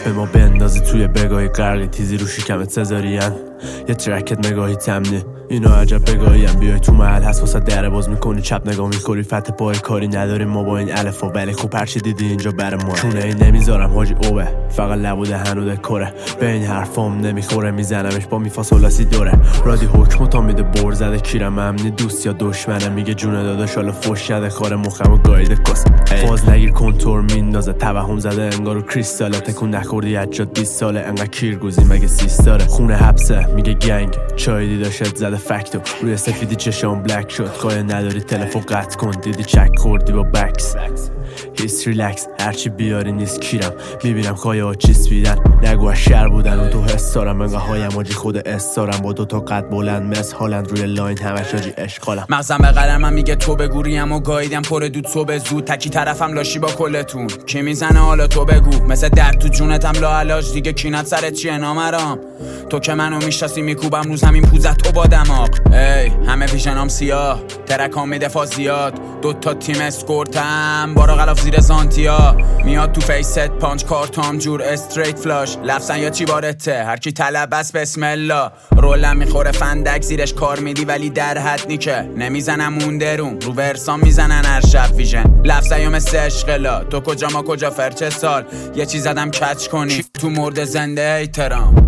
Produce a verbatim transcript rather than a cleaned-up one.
به ما بندازی توی بگاهی قرقی تیزی رو شکمت سزارین یه ترکت نگاهی تمنی اینا عجب بگاهی هم بیای تو محل هست واسه در باز میکنی چپ نگاه میکنی فتح پای کاری نداریم ما با این الفا ولی خوب هرچی دیدی اینجا بر ما چونه این نمیذارم حاجی اوبه فقط لبوده هنوده کره به این حرفام نمیخوره میزنمش با میفاسولاسی دوره رادی حکمو تا میده بر زده کیرم امنی دوست یا دشمنم میگه جونه داداش حالا فوش شده خاره مخمو گایده کس فاز نگیر کنتور میندازه توهم زده انگارو کریستاله تکون نخوردی اجاد بیست ساله انقدر کیرگوزی مگه سیستاره خونه حبسه میگه گنگ چای دیداشت زده فکتو روی سفیدی چشام بلک شد قایه نداری تلفن قطع کن دیدی چک خوردی با بکس هیست ریلکس هرچی بیاری نیست کیرم میبینم خواهی ها چیز بیدن نگو شر بودن و تو حس دارم انگاه هایم آجی خود استارم با دوتا قد بلند مس هالند روی لاین همش آجی اشغالم مغزم به قلمم میگه تو بگوریم و گاییدم پر دود صبح زود تکی طرفم لاشی با کلتون کی میزنه حالا تو بگو مثل در تو جونتم لا علاج دیگه کینت سرت چیه نامرام تو که منو میشناسی میکوبم رو زمین پوزت تو با دماغ ای همه ویژنام سیاه ترکام میده فاز زیاد دوتا تیم اسکورتم بارا غلاف زیر زانتیا میاد تو فیست پانچ کارتام جور استریت فلاش لفظن یا چی بارته هر کی طلب بس بسم الله رولم میخوره فندک زیرش کار میدی ولی در حد نیکه نمیزنم اون درون رو ورسام میزنن هر شب ویژن لفظن یا مثل اشغلا تو کجا ما کجا فرچه سال یه چی زدم کچ کنی تو مرد زنده احترام